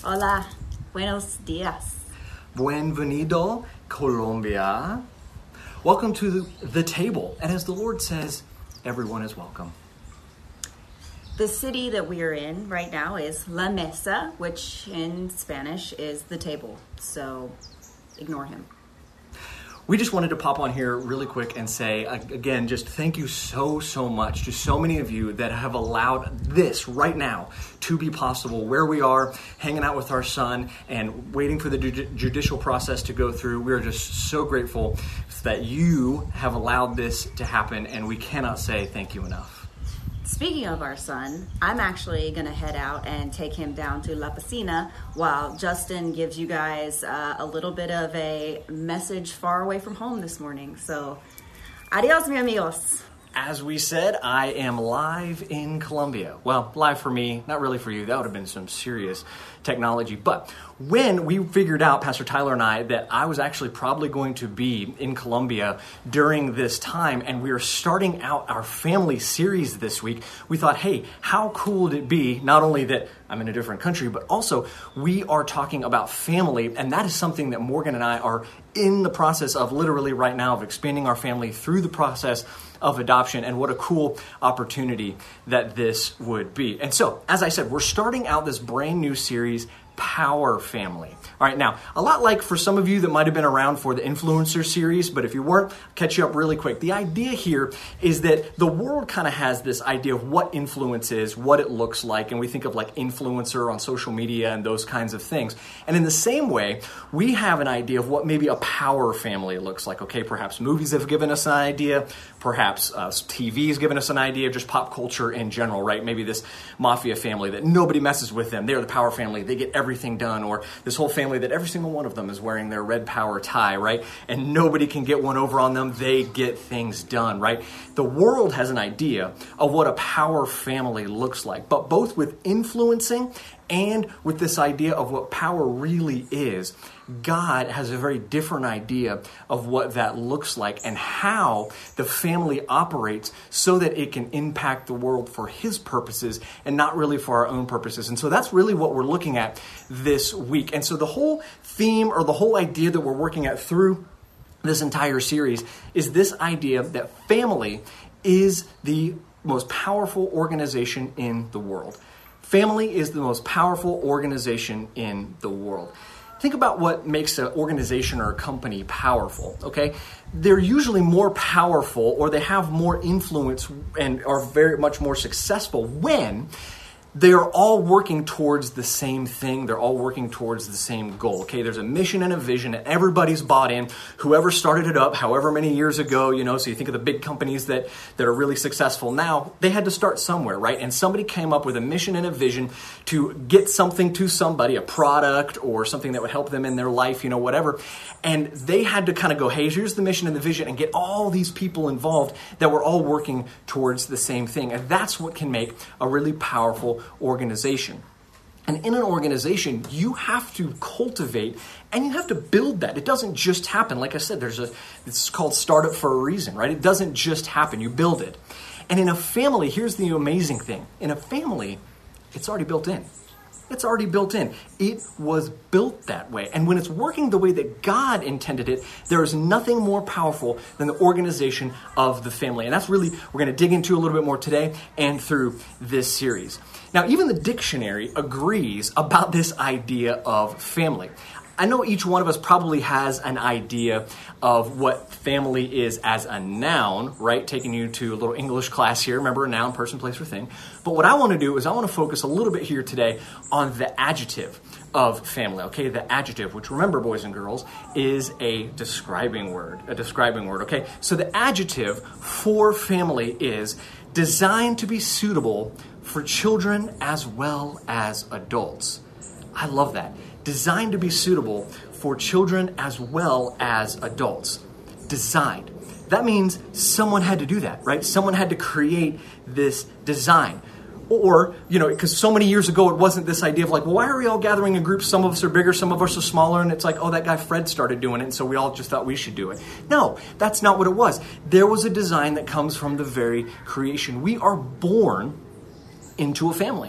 Hola, buenos dias. Bienvenido, Colombia. Welcome to the table. And as the Lord says, everyone is welcome. The city that we are in right now is La Mesa, which in Spanish is the table. So ignore him. We just wanted to pop on here really quick and say, again, just thank you so much to so many of you that have allowed this right now to be possible. Where we are, hanging out with our son and waiting for the judicial process to go through. We are just so grateful that you have allowed this to happen, and we cannot say thank you enough. Speaking of our son, I'm actually going to head out and take him down to La Piscina while Justin gives you guys a little bit of a message far away from home this morning. So, adios, mi amigos. As we said, I am live in Colombia. Well, live for me, not really for you. That would have been some serious technology. But when we figured out, Pastor Tyler and I, that I was actually probably going to be in Colombia during this time, and we are starting out our family series this week, we thought, hey, how cool would it be, not only that I'm in a different country, but also we are talking about family, and that is something that Morgan and I are in the process of literally right now, of expanding our family through the process of adoption, and what a cool opportunity that this would be. And so, as I said, we're starting out this brand new series, Power Family. All right, now, a lot like for some of you that might have been around for the influencer series, but if you weren't, I'll catch you up really quick. The idea here is that the world kind of has this idea of what influence is, what it looks like, and we think of like influencer on social media and those kinds of things. And in the same way, we have an idea of what maybe a power family looks like. Okay, perhaps movies have given us an idea, perhaps TV has given us an idea, just pop culture in general, right? Maybe this mafia family that nobody messes with them. They're the power family. They get everything done. Or this whole family that every single one of them is wearing their red power tie, right? And nobody can get one over on them. They get things done, right? The world has an idea of what a power family looks like, but both with influencing and with this idea of what power really is, God has a very different idea of what that looks like and how the family operates so that it can impact the world for His purposes and not really for our own purposes. And so that's really what we're looking at this week. And so the whole theme or the whole idea that we're working at through this entire series is this idea that family is the most powerful organization in the world. Family is the most powerful organization in the world. Think about what makes an organization or a company powerful, okay? They're usually more powerful, or they have more influence and are very much more successful when they're all working towards the same thing. They're all working towards the same goal. Okay, there's a mission and a vision, and everybody's bought in. Whoever started it up, however many years ago, so you think of the big companies that are really successful now, they had to start somewhere, right? And somebody came up with a mission and a vision to get something to somebody, a product or something that would help them in their life, whatever. And they had to kind of go, hey, here's the mission and the vision, and get all these people involved that were all working towards the same thing. And that's what can make a really powerful organization. And in an organization, you have to cultivate and you have to build that. It doesn't just happen. Like I said, it's called startup for a reason, right? It doesn't just happen. You build it. And in a family, here's the amazing thing. In a family, it's already built in. It's already built in. It was built that way. And when it's working the way that God intended it, there is nothing more powerful than the organization of the family. And that's really, we're going to dig into a little bit more today and through this series. Now, even the dictionary agrees about this idea of family. I know each one of us probably has an idea of what family is as a noun, right? Taking you to a little English class here. Remember, a noun, person, place, or thing. But what I want to do is I want to focus a little bit here today on the adjective of family, okay? The adjective, which remember, boys and girls, is a describing word, okay? So the adjective for family is designed to be suitable for children as well as adults. I love that. Designed to be suitable for children as well as adults. Designed. That means someone had to do that, right? Someone had to create this design. Or, because so many years ago, it wasn't this idea of like, well, why are we all gathering in groups? Some of us are bigger, some of us are smaller. And it's like, oh, that guy Fred started doing it. And so we all just thought we should do it. No, that's not what it was. There was a design that comes from the very creation. We are born into a family.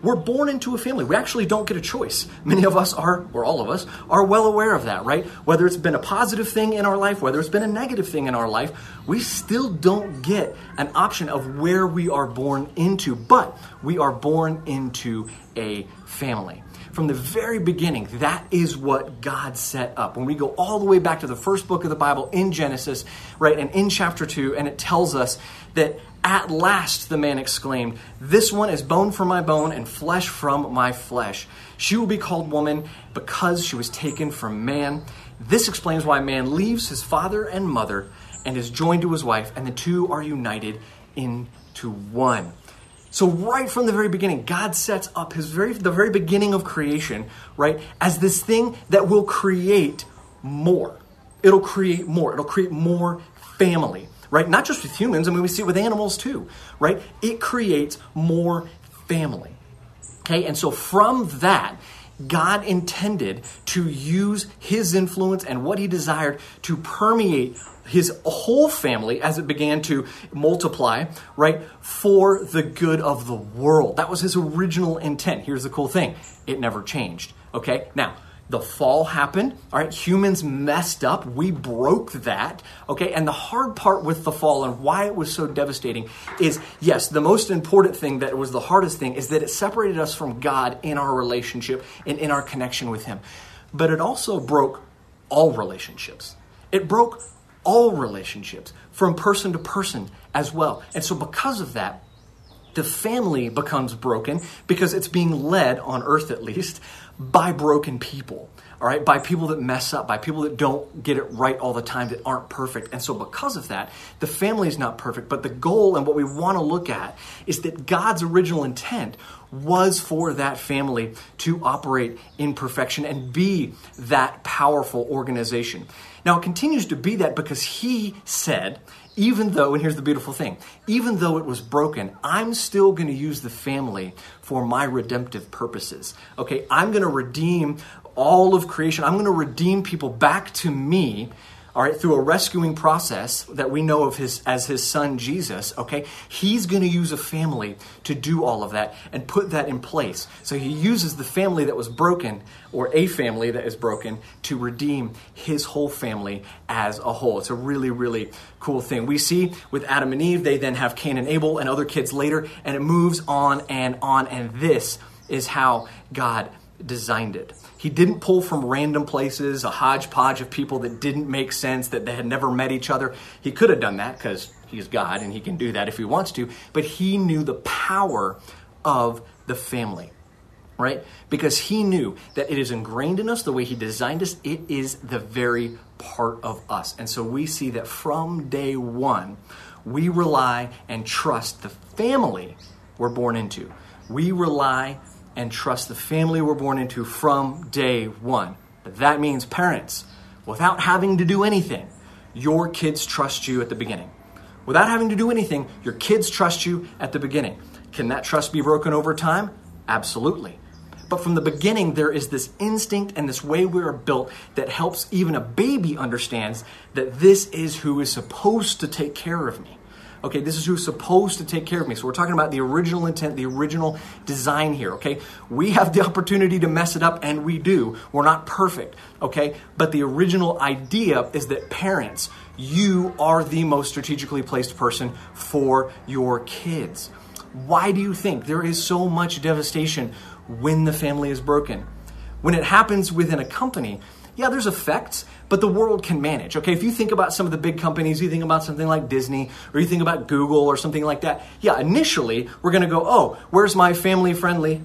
We're born into a family. We actually don't get a choice. Many of us are, or all of us, are well aware of that, right? Whether it's been a positive thing in our life, whether it's been a negative thing in our life, we still don't get an option of where we are born into, but we are born into a family. From the very beginning, that is what God set up. When we go all the way back to the first book of the Bible in Genesis, right, and in chapter 2, and it tells us that at last the man exclaimed, "This one is bone from my bone and flesh from my flesh. She will be called woman because she was taken from man." This explains why man leaves his father and mother and is joined to his wife, and the two are united into one. So right from the very beginning, God sets up the very beginning of creation, right, as this thing that will create more. It'll create more. It'll create more family, right? Not just with humans. I mean, we see it with animals too, right? It creates more family. Okay, and so from that, God intended to use his influence and what he desired to permeate his whole family as it began to multiply, right, for the good of the world. That was his original intent. Here's the cool thing. It never changed, okay? Now, the fall happened, all right? Humans messed up. We broke that, okay? And the hard part with the fall and why it was so devastating is, yes, the most important thing that was the hardest thing is that it separated us from God in our relationship and in our connection with him. But it also broke all relationships. It broke all relationships from person to person as well. And so because of that, the family becomes broken because it's being led, on earth at least, by broken people, all right? By people that mess up, by people that don't get it right all the time, that aren't perfect. And so because of that, the family is not perfect. But the goal and what we want to look at is that God's original intent was for that family to operate in perfection and be that powerful organization. Now, it continues to be that because he said, even though, and here's the beautiful thing, even though it was broken, I'm still going to use the family for my redemptive purposes. Okay, I'm going to redeem all of creation. I'm going to redeem people back to me, all right, through a rescuing process that we know of as his son Jesus, okay? He's going to use a family to do all of that and put that in place. So he uses the family that was broken, or a family that is broken, to redeem his whole family as a whole. It's a really, really cool thing. We see with Adam and Eve, they then have Cain and Abel and other kids later, and it moves on, and this is how God designed it. He didn't pull from random places, a hodgepodge of people that didn't make sense, that they had never met each other. He could have done that because he's God and he can do that if he wants to, but he knew the power of the family, right? Because he knew that it is ingrained in us the way he designed us. It is the very part of us. And so we see that from day one, we rely and trust the family we're born into. We rely and trust the family we're born into from day one. But that means parents, without having to do anything, your kids trust you at the beginning. Without having to do anything, your kids trust you at the beginning. Can that trust be broken over time? Absolutely. But from the beginning, there is this instinct and this way we are built that helps even a baby understands that this is who is supposed to take care of me. Okay, this is who's supposed to take care of me. So we're talking about the original intent, the original design here, okay? We have the opportunity to mess it up, and we do. We're not perfect, okay? But the original idea is that parents, you are the most strategically placed person for your kids. Why do you think there is so much devastation when the family is broken? When it happens within a company, yeah, there's effects, but the world can manage. Okay, if you think about some of the big companies, you think about something like Disney, or you think about Google or something like that. Yeah, initially, we're going to go, oh, where's my family-friendly,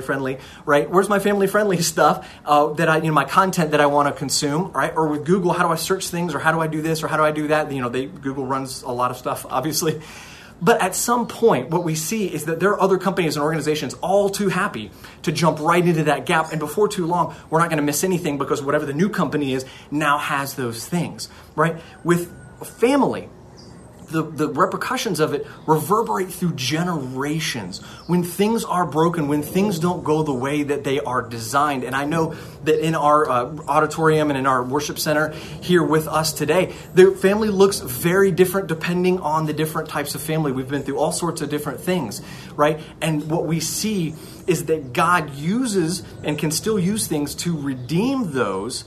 right? Where's my family-friendly stuff that my content that I want to consume, right? Or with Google, how do I search things, or how do I do this, or how do I do that? Google runs a lot of stuff, obviously. But at some point, what we see is that there are other companies and organizations all too happy to jump right into that gap. And before too long, we're not going to miss anything because whatever the new company is now has those things, right? With family, the repercussions of it reverberate through generations. When things are broken, when things don't go the way that they are designed. And I know that in our auditorium and in our worship center here with us today, the family looks very different depending on the different types of family. We've been through all sorts of different things, right? And what we see is that God uses and can still use things to redeem those,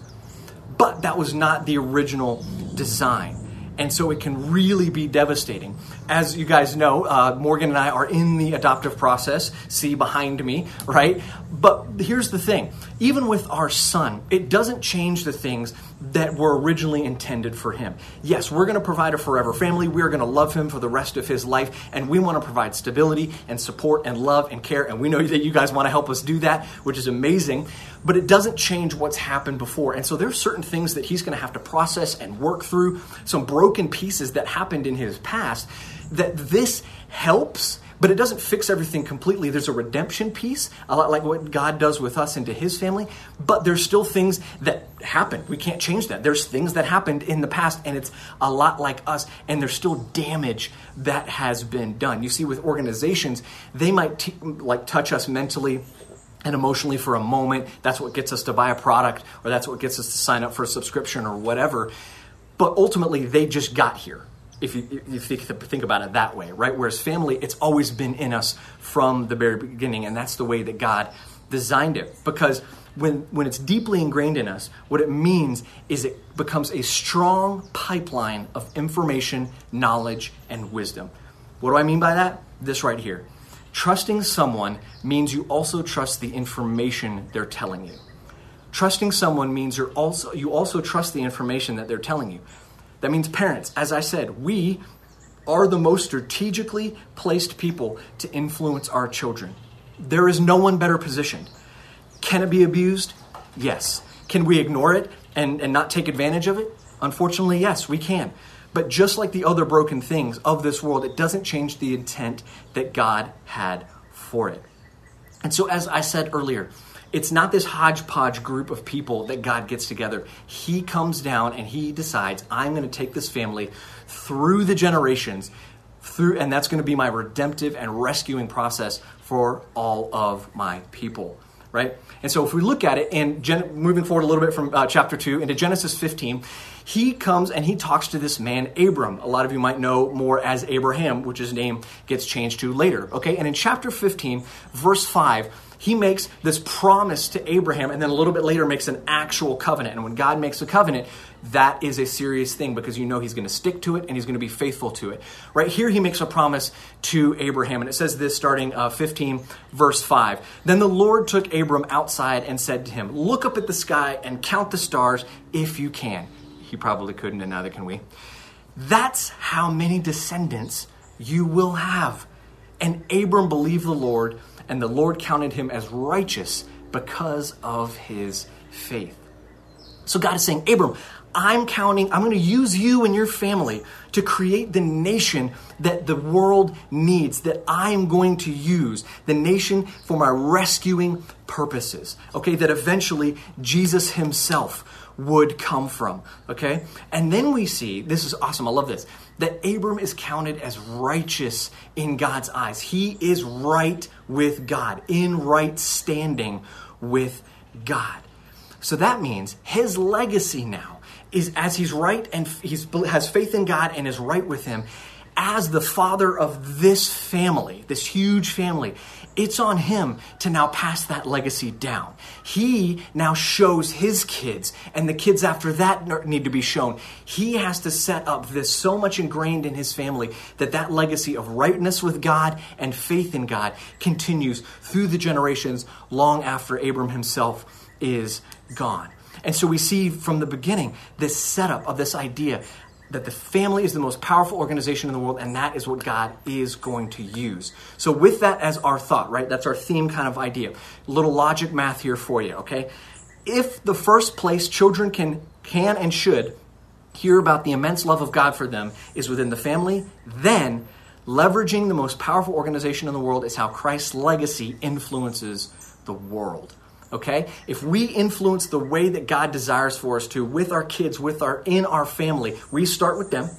but that was not the original design. And so it can really be devastating. As you guys know, Morgan and I are in the adoptive process. See behind me, right? But here's the thing. Even with our son, it doesn't change the things that were originally intended for him. Yes, we're going to provide a forever family. We're going to love him for the rest of his life. And we want to provide stability and support and love and care. And we know that you guys want to help us do that, which is amazing. But it doesn't change what's happened before. And so there's certain things that he's going to have to process and work through, some broken pieces that happened in his past, that this helps, but it doesn't fix everything completely. There's a redemption piece, a lot like what God does with us into his family, but there's still things that happened. We can't change that. There's things that happened in the past, and it's a lot like us, and there's still damage that has been done. You see, with organizations, they might touch us mentally and emotionally for a moment. That's what gets us to buy a product, or that's what gets us to sign up for a subscription or whatever. But ultimately, they just got here, if you think about it that way, right? Whereas family, it's always been in us from the very beginning, and that's the way that God designed it. Because when it's deeply ingrained in us, what it means is it becomes a strong pipeline of information, knowledge, and wisdom. What do I mean by that? This right here. Trusting someone means you also trust the information they're telling you. Trusting someone means you also trust the information that they're telling you. That means parents, as I said, we are the most strategically placed people to influence our children. There is no one better positioned. Can it be abused? Yes. Can we ignore it and not take advantage of it? Unfortunately, yes, we can. But just like the other broken things of this world, it doesn't change the intent that God had for it. And so, as I said earlier, it's not this hodgepodge group of people that God gets together. He comes down and he decides, I'm going to take this family through the generations, and that's going to be my redemptive and rescuing process for all of my people, right? And so if we look at it, and moving forward a little bit from chapter 2 into Genesis 15, he comes and he talks to this man, Abram. A lot of you might know more as Abraham, which his name gets changed to later, okay? And in chapter 15, verse 5, he makes this promise to Abraham, and then a little bit later makes an actual covenant. And when God makes a covenant, that is a serious thing, because you know he's going to stick to it and he's going to be faithful to it. Right here, he makes a promise to Abraham, and it says this starting 15, verse 5. Then the Lord took Abram outside and said to him, look up at the sky and count the stars if you can. He probably couldn't, and neither can we. That's how many descendants you will have. And Abram believed the Lord, and the Lord counted him as righteous because of his faith. So God is saying, Abram, I'm going to use you and your family to create the nation that the world needs, that I'm going to use, the nation for my rescuing purposes, okay, that eventually Jesus himself would come from, okay? And then we see, this is awesome, I love this, that Abram is counted as righteous in God's eyes. He is right with God, in right standing with God. So that means his legacy now is, as he's right and has faith in God and is right with him, as the father of this family, this huge family, it's on him to now pass that legacy down. He now shows his kids, and the kids after that need to be shown. He has to set up this so much ingrained in his family that legacy of rightness with God and faith in God continues through the generations long after Abram himself is gone. And so we see from the beginning this setup of this idea that the family is the most powerful organization in the world, and that is what God is going to use. So with that as our thought, right, that's our theme kind of idea. A little logic math here for you, okay? If the first place children can and should hear about the immense love of God for them is within the family, then leveraging the most powerful organization in the world is how Christ's legacy influences the world. Okay? If we influence the way that God desires for us to with our kids, in our family, we start with them.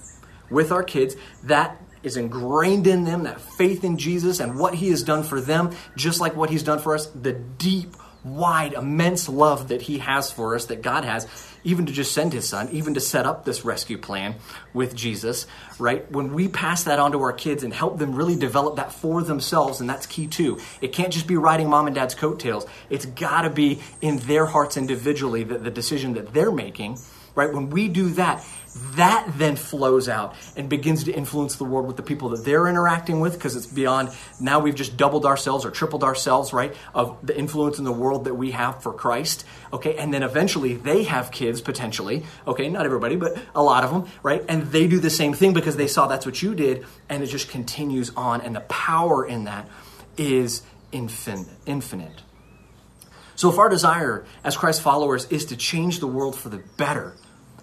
with our kids, that is ingrained in them, that faith in Jesus and what he has done for them, just like what he's done for us, the deep, wide, immense love that he has for us, that God has, even to just send his son, even to set up this rescue plan with Jesus, right? When we pass that on to our kids and help them really develop that for themselves, and that's key too. It can't just be riding mom and dad's coattails. It's got to be in their hearts individually, the decision that they're making, right? When we do that, that then flows out and begins to influence the world with the people that they're interacting with, because it's beyond, now we've just doubled ourselves or tripled ourselves, right, of the influence in the world that we have for Christ, okay? And then eventually they have kids, potentially, okay? Not everybody, but a lot of them, right? And they do the same thing because they saw that's what you did, and it just continues on, and the power in that is infinite. So if our desire as Christ followers is to change the world for the better,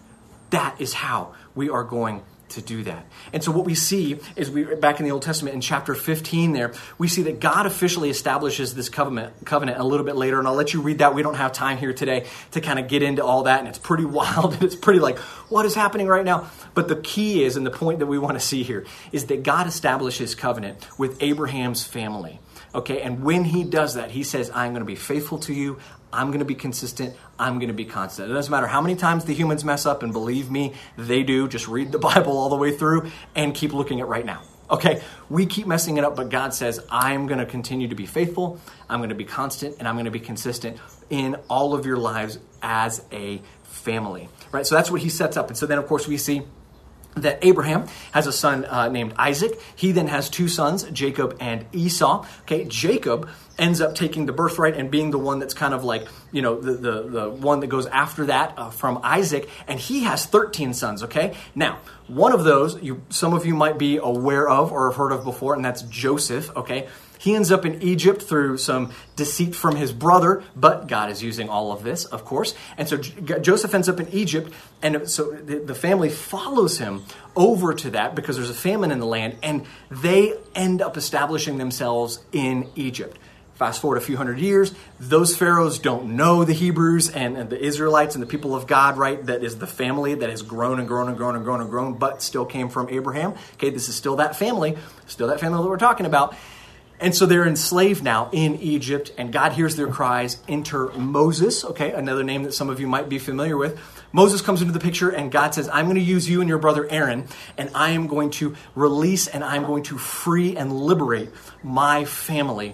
that is how we are going to do that. And so what we see is, back in the Old Testament in chapter 15 there, we see that God officially establishes this covenant a little bit later. And I'll let you read that. We don't have time here today to kind of get into all that. And it's pretty wild. And it's pretty like, what is happening right now? But the key is, and the point that we want to see here, is that God establishes covenant with Abraham's family. Okay, and when he does that, he says, I'm going to be faithful to you. I'm going to be consistent. I'm going to be constant. It doesn't matter how many times the humans mess up, and believe me, they do. Just read the Bible all the way through and keep looking at right now. Okay, we keep messing it up, but God says, I'm going to continue to be faithful. I'm going to be constant, and I'm going to be consistent in all of your lives as a family. Right, so that's what he sets up. And so then, of course, we see that Abraham has a son named Isaac. He then has two sons, Jacob and Esau. Okay, Jacob ends up taking the birthright and being the one that's kind of like, you know, the one that goes after that from Isaac. And he has 13 sons, okay? Now, one of those, some of you might be aware of or have heard of before, and that's Joseph, okay? He ends up in Egypt through some deceit from his brother, but God is using all of this, of course. And so Joseph ends up in Egypt, and so the family follows him over to that because there's a famine in the land, and they end up establishing themselves in Egypt. Fast forward a few hundred years, those pharaohs don't know the Hebrews and the Israelites and the people of God, right? That is the family that has grown and grown and grown and grown and grown, but still came from Abraham. Okay, this is still that family that we're talking about. And so they're enslaved now in Egypt, and God hears their cries. Enter Moses, okay, another name that some of you might be familiar with. Moses comes into the picture, and God says, I'm going to use you and your brother Aaron, and I am going to release and I'm going to free and liberate my family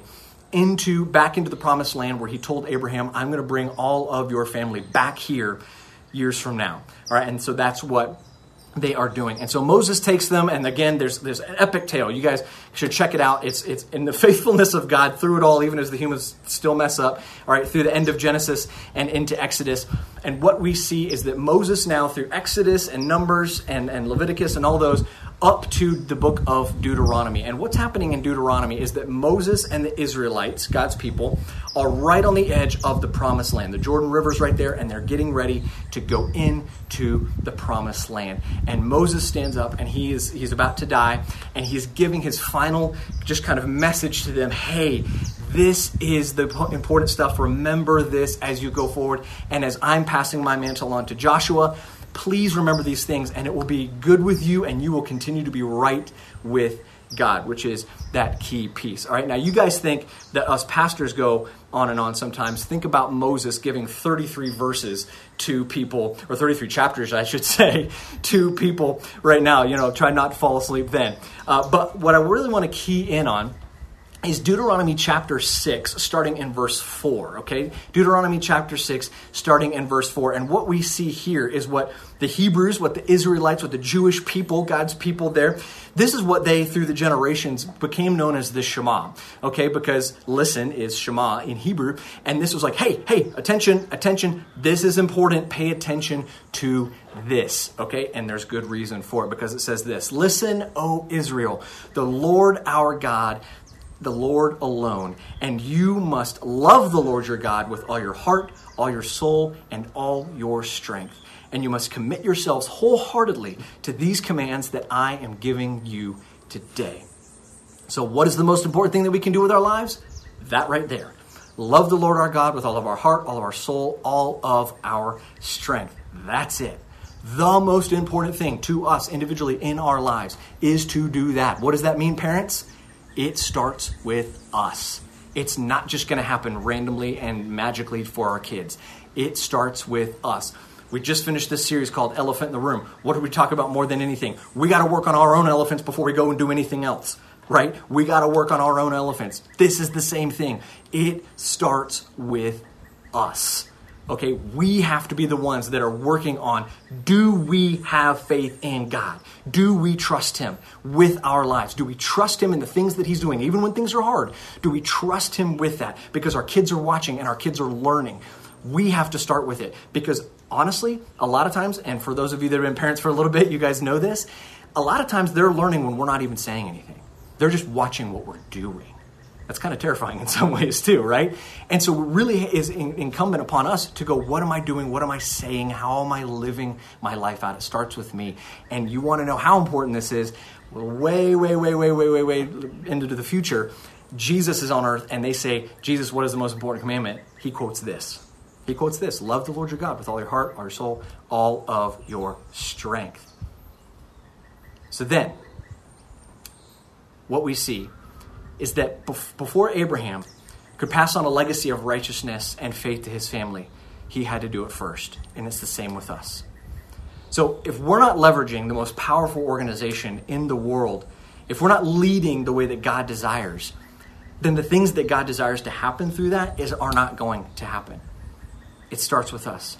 back into the promised land, where he told Abraham, I'm going to bring all of your family back here years from now. All right, and so that's what they are doing. And so Moses takes them, and again, there's an epic tale. You guys should check it out. It's in the faithfulness of God through it all, even as the humans still mess up, all right, through the end of Genesis and into Exodus. And what we see is that Moses now, through Exodus and Numbers and Leviticus and all those, up to the book of Deuteronomy. And what's happening in Deuteronomy is that Moses and the Israelites, God's people, are right on the edge of the promised land. The Jordan River's right there, and they're getting ready to go into the promised land. And Moses stands up, and he's about to die, and he's giving his final just kind of message to them. Hey, this is the important stuff. Remember this as you go forward. And as I'm passing my mantle on to Joshua, please remember these things, and it will be good with you, and you will continue to be right with God, which is that key piece. All right, now you guys think that us pastors go on and on sometimes. Think about Moses giving 33 verses to people, or 33 chapters, I should say, to people right now. You know, try not to fall asleep then. But what I really want to key in on is Deuteronomy chapter 6, starting in verse 4, okay? Deuteronomy chapter 6, starting in verse 4. And what we see here is what the Hebrews, what the Israelites, what the Jewish people, God's people there, this is what they, through the generations, became known as the Shema, okay? Because listen is Shema in Hebrew. And this was like, hey, attention, this is important. Pay attention to this, okay? And there's good reason for it, because it says this: Listen, O Israel, the Lord our God, the Lord alone, and you must love the Lord your God with all your heart, all your soul, and all your strength. And you must commit yourselves wholeheartedly to these commands that I am giving you today. So what is the most important thing that we can do with our lives? That right there. Love the Lord our God with all of our heart, all of our soul, all of our strength. That's it. The most important thing to us individually in our lives is to do that. What does that mean, parents? It starts with us. It's not just going to happen randomly and magically for our kids. It starts with us. We just finished this series called Elephant in the Room. What did we talk about more than anything? We got to work on our own elephants before we go and do anything else, right? We got to work on our own elephants. This is the same thing. It starts with us. Okay, we have to be the ones that are working on, do we have faith in God? Do we trust him with our lives? Do we trust him in the things that he's doing, even when things are hard? Do we trust him with that? Because our kids are watching and our kids are learning. We have to start with it because honestly, a lot of times, and for those of you that have been parents for a little bit, you guys know this, a lot of times they're learning when we're not even saying anything. They're just watching what we're doing. That's kind of terrifying in some ways too, right? And so it really is incumbent upon us to go, what am I doing? What am I saying? How am I living my life out? It starts with me. And you want to know how important this is? We're way into the future. Jesus is on earth and they say, Jesus, what is the most important commandment? He quotes this. He quotes this, love the Lord your God with all your heart, all your soul, all of your strength. So then, what we see is that before Abraham could pass on a legacy of righteousness and faith to his family, he had to do it first. And it's the same with us. So if we're not leveraging the most powerful organization in the world, if we're not leading the way that God desires, then the things that God desires to happen through that are not going to happen. It starts with us.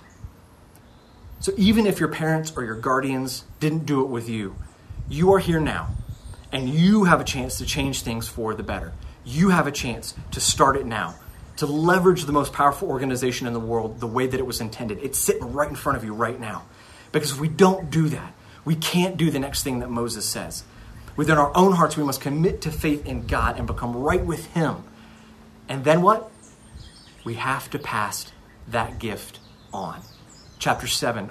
So even if your parents or your guardians didn't do it with you, you are here now. And you have a chance to change things for the better. You have a chance to start it now, to leverage the most powerful organization in the world the way that it was intended. It's sitting right in front of you right now. Because if we don't do that, we can't do the next thing that Moses says. Within our own hearts, we must commit to faith in God and become right with him. And then what? We have to pass that gift on. Verse 7,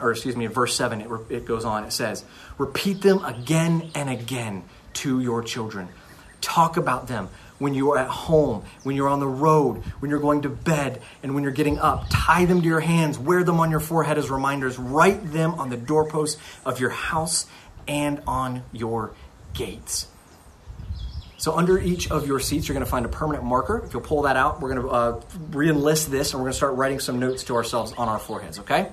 it goes on. It says, repeat them again and again to your children. Talk about them when you are at home, when you're on the road, when you're going to bed, and when you're getting up. Tie them to your hands. Wear them on your forehead as reminders. Write them on the doorposts of your house and on your gates. So under each of your seats, you're going to find a permanent marker. If you'll pull that out, we're going to re-enlist this, and we're going to start writing some notes to ourselves on our foreheads, okay?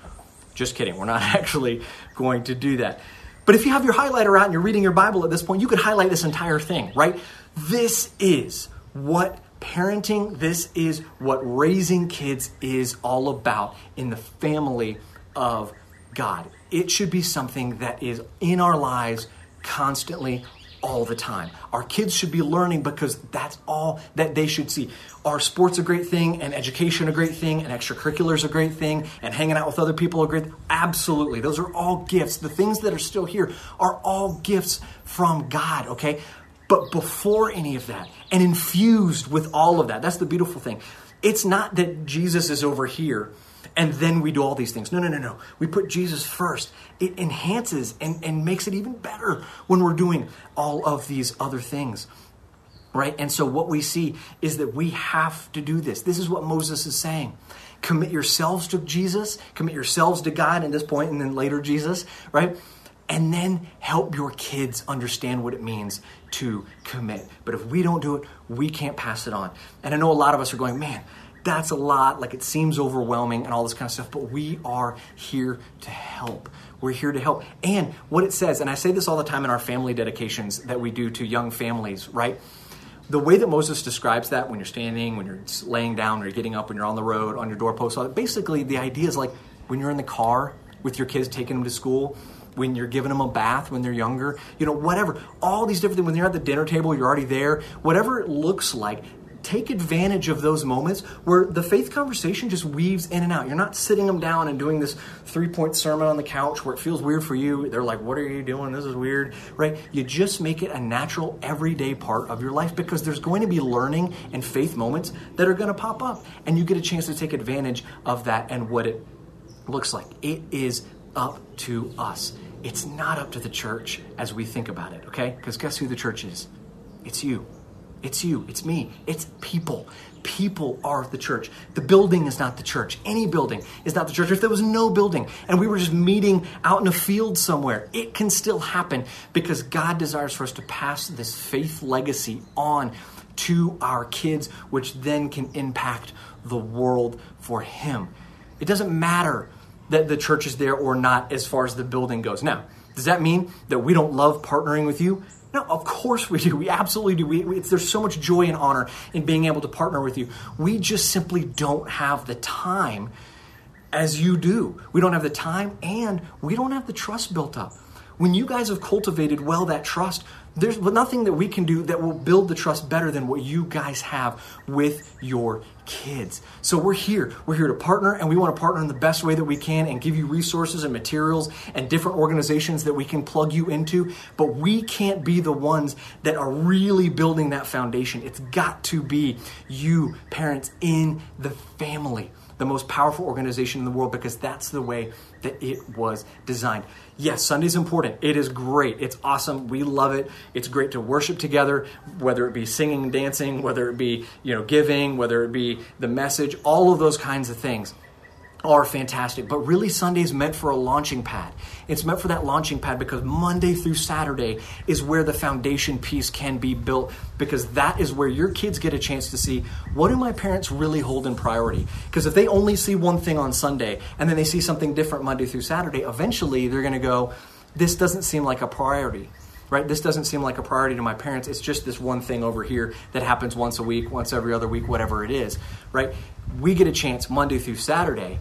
Just kidding. We're not actually going to do that. But if you have your highlighter out and you're reading your Bible at this point, you could highlight this entire thing, right? This is what parenting, this is what raising kids is all about in the family of God. It should be something that is in our lives constantly, all the time. Our kids should be learning because that's all that they should see. Are sports a great thing and education a great thing and extracurriculars a great thing and hanging out with other people a great thing? Absolutely. Those are all gifts. The things that are still here are all gifts from God, okay? But before any of that and infused with all of that, that's the beautiful thing. It's not that Jesus is over here and then we do all these things. No. We put Jesus first. It enhances and makes it even better when we're doing all of these other things, right? And so what we see is that we have to do this. This is what Moses is saying. Commit yourselves to Jesus, commit yourselves to God at this point, and then later Jesus, right? And then help your kids understand what it means to commit. But if we don't do it, we can't pass it on. And I know a lot of us are going, man, that's a lot, like it seems overwhelming and all this kind of stuff, but we are here to help. We're here to help. And what it says, and I say this all the time in our family dedications that we do to young families, right? The way that Moses describes that, when you're standing, when you're laying down, when you're getting up, when you're on the road, on your doorpost, basically the idea is like when you're in the car with your kids, taking them to school, when you're giving them a bath when they're younger, whatever, all these different things, when you're at the dinner table, you're already there, whatever it looks like. Take advantage of those moments where the faith conversation just weaves in and out. You're not sitting them down and doing this 3-point sermon on the couch where it feels weird for you. They're like, what are you doing? This is weird, right? You just make it a natural, everyday part of your life because there's going to be learning and faith moments that are going to pop up. And you get a chance to take advantage of that and what it looks like. It is up to us. It's not up to the church as we think about it, okay? Because guess who the church is? It's you. It's you. It's me. It's people. People are the church. The building is not the church. Any building is not the church. If there was no building and we were just meeting out in a field somewhere, it can still happen because God desires for us to pass this faith legacy on to our kids, which then can impact the world for Him. It doesn't matter that the church is there or not as far as the building goes. Now, does that mean that we don't love partnering with you? No, of course we do. We absolutely do. There's so much joy and honor in being able to partner with you. We just simply don't have the time as you do. We don't have the time and we don't have the trust built up. When you guys have cultivated well that trust, there's nothing that we can do that will build the trust better than what you guys have with your kids. So we're here. We're here to partner, and we want to partner in the best way that we can and give you resources and materials and different organizations that we can plug you into. But we can't be the ones that are really building that foundation. It's got to be you, parents, in the family, the most powerful organization in the world, because that's the way that it was designed. Yes, Sunday's important. It is great. It's awesome. We love it. It's great to worship together, whether it be singing and dancing, whether it be, giving, whether it be the message, all of those kinds of things are fantastic. But really, Sunday's meant for a launching pad. It's meant for that launching pad because Monday through Saturday is where the foundation piece can be built, because that is where your kids get a chance to see, what do my parents really hold in priority? Because if they only see one thing on Sunday and then they see something different Monday through Saturday, eventually they're going to go, this doesn't seem like a priority. Right? This doesn't seem like a priority to my parents. It's just this one thing over here that happens once a week, once every other week, whatever it is, right? We get a chance Monday through Saturday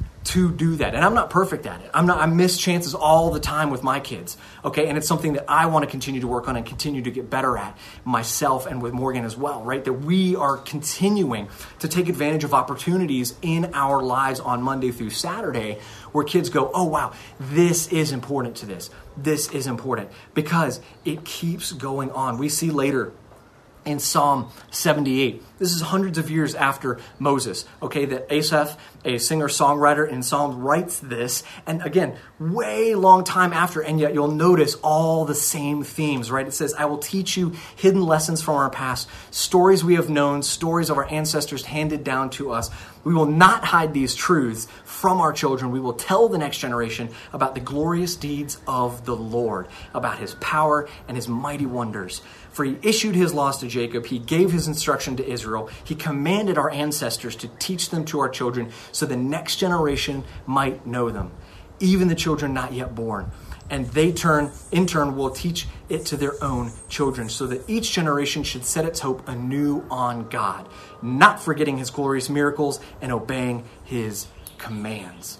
to do that. And I'm not perfect at it. I miss chances all the time with my kids. Okay. And it's something that I want to continue to work on and continue to get better at myself and with Morgan as well, right? That we are continuing to take advantage of opportunities in our lives on Monday through Saturday where kids go, oh, wow, this is important to this. This is important because it keeps going on. We see later in Psalm 78. This is hundreds of years after Moses, okay, that Asaph, a singer-songwriter in Psalms, writes this. And again, way long time after, and yet you'll notice all the same themes, right? It says, I will teach you hidden lessons from our past, stories we have known, stories of our ancestors handed down to us. We will not hide these truths from our children. We will tell the next generation about the glorious deeds of the Lord, about his power and his mighty wonders. For he issued his laws to Jacob. He gave his instruction to Israel. He commanded our ancestors to teach them to our children so the next generation might know them, even the children not yet born. And they in turn will teach it to their own children, so that each generation should set its hope anew on God, not forgetting his glorious miracles and obeying his commands.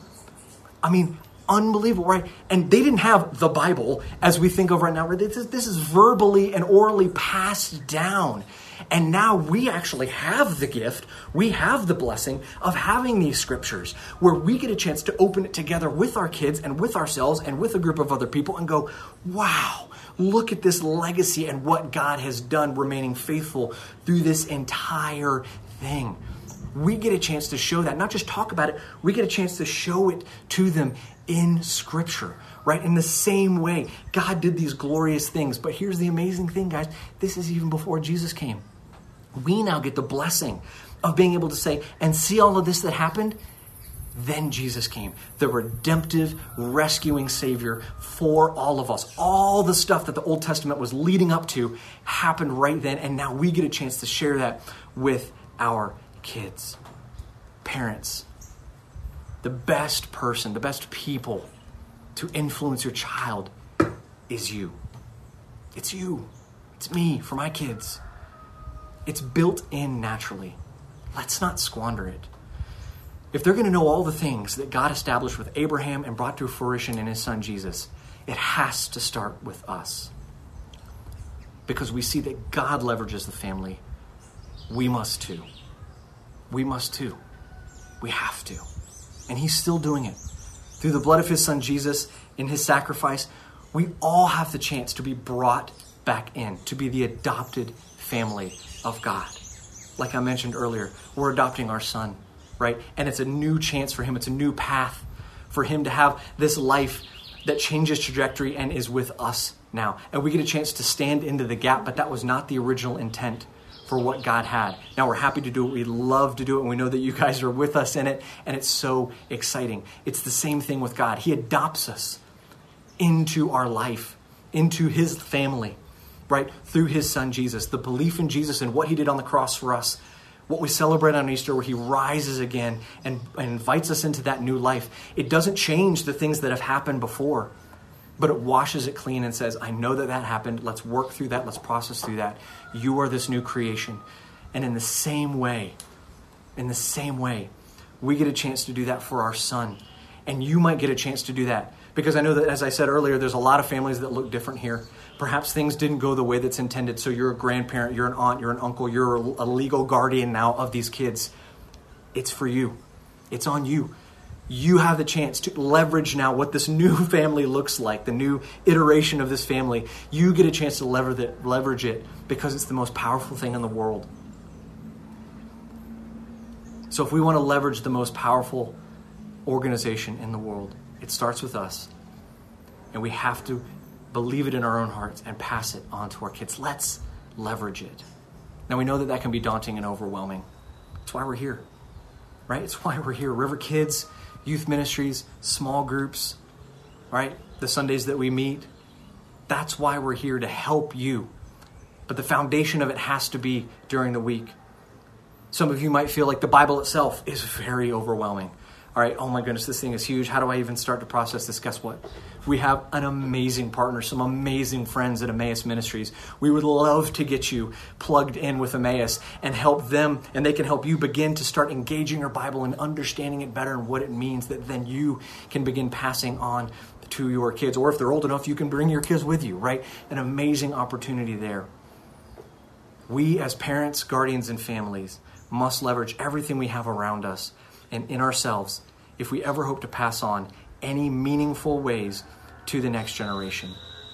I mean, unbelievable, right? And they didn't have the Bible as we think of right now. This is verbally and orally passed down. And now we actually have the gift, we have the blessing of having these scriptures where we get a chance to open it together with our kids and with ourselves and with a group of other people and go, wow, look at this legacy and what God has done remaining faithful through this entire thing. We get a chance to show that, not just talk about it, we get a chance to show it to them in Scripture, right? In the same way, God did these glorious things. But here's the amazing thing, guys. This is even before Jesus came. We now get the blessing of being able to say, and see all of this that happened? Then Jesus came, the redemptive, rescuing Savior for all of us. All the stuff that the Old Testament was leading up to happened right then, and now we get a chance to share that with our kids. Parents, the best person, the best people to influence your child is you. It's you. It's me for my kids. It's built in naturally. Let's not squander it. If they're going to know all the things that God established with Abraham and brought to fruition in his son Jesus, it has to start with us. Because we see that God leverages the family. We must too. We must too. We have to. And he's still doing it. Through the blood of his son Jesus, in his sacrifice, we all have the chance to be brought back in, to be the adopted family of God. Like I mentioned earlier, we're adopting our son, right? And it's a new chance for him. It's a new path for him to have this life that changes trajectory and is with us now. And we get a chance to stand into the gap, but that was not the original intent for what God had. Now we're happy to do it. We love to do it. And we know that you guys are with us in it. And it's so exciting. It's the same thing with God. He adopts us into our life, into his family, right? Through his son, Jesus. The belief in Jesus and what he did on the cross for us. What we celebrate on Easter, where he rises again and invites us into that new life. It doesn't change the things that have happened before, but it washes it clean and says, I know that happened. Let's work through that. Let's process through that. You are this new creation. And in the same way, we get a chance to do that for our son. And you might get a chance to do that. Because I know that, as I said earlier, there's a lot of families that look different here. Perhaps things didn't go the way that's intended. So you're a grandparent, you're an aunt, you're an uncle, you're a legal guardian now of these kids. It's for you. It's on you. You have the chance to leverage now what this new family looks like, the new iteration of this family. You get a chance to leverage it because it's the most powerful thing in the world. So if we want to leverage the most powerful organization in the world, it starts with us. And we have to believe it in our own hearts and pass it on to our kids. Let's leverage it. Now we know that can be daunting and overwhelming. That's why we're here, right? It's why we're here. River Kids, youth ministries, small groups, right? The Sundays that we meet. That's why we're here, to help you. But the foundation of it has to be during the week. Some of you might feel like the Bible itself is very overwhelming. All right, oh my goodness, this thing is huge. How do I even start to process this? Guess what? We have an amazing partner, some amazing friends at Emmaus Ministries. We would love to get you plugged in with Emmaus and help them, and they can help you begin to start engaging your Bible and understanding it better and what it means, that then you can begin passing on to your kids. Or if they're old enough, you can bring your kids with you, right? An amazing opportunity there. We as parents, guardians, and families must leverage everything we have around us and in ourselves if we ever hope to pass on any meaningful ways to the next generation.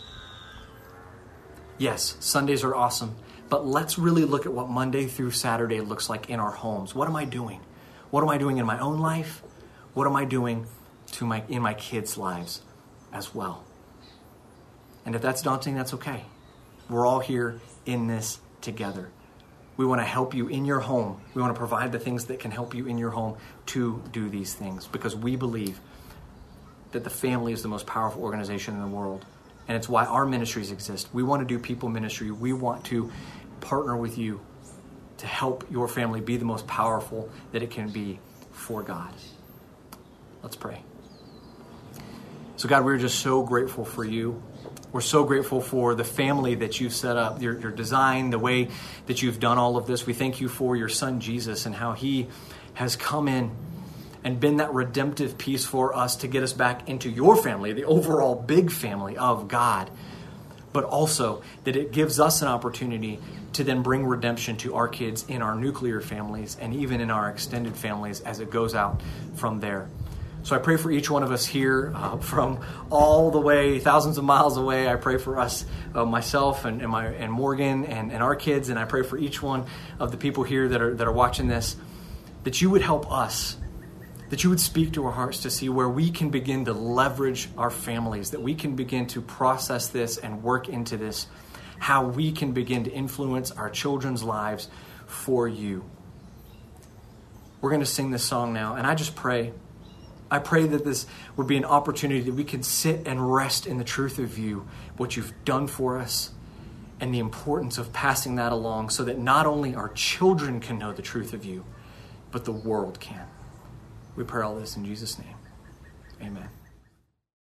Yes, Sundays are awesome, but let's really look at what Monday through Saturday looks like in our homes. What am I doing? What am I doing in my own life? What am I doing in my kids' lives as well? And if that's daunting, that's okay. We're all here in this together. We want to help you in your home. We want to provide the things that can help you in your home to do these things, because we believe that the family is the most powerful organization in the world. And it's why our ministries exist. We want to do people ministry. We want to partner with you to help your family be the most powerful that it can be for God. Let's pray. So God, we're just so grateful for you. We're so grateful for the family that you've set up, your design, the way that you've done all of this. We thank you for your son, Jesus, and how he has come in and been that redemptive piece for us to get us back into your family, the overall big family of God. But also that it gives us an opportunity to then bring redemption to our kids in our nuclear families and even in our extended families as it goes out from there. So I pray for each one of us here from all the way, thousands of miles away. I pray for us, myself and Morgan and our kids. And I pray for each one of the people here that are watching this, that you would help us, that you would speak to our hearts to see where we can begin to leverage our families, that we can begin to process this and work into this, how we can begin to influence our children's lives for you. We're going to sing this song now, and I just pray. I pray that this would be an opportunity that we can sit and rest in the truth of you, what you've done for us, and the importance of passing that along so that not only our children can know the truth of you, but the world can. We pray all this in Jesus' name. Amen.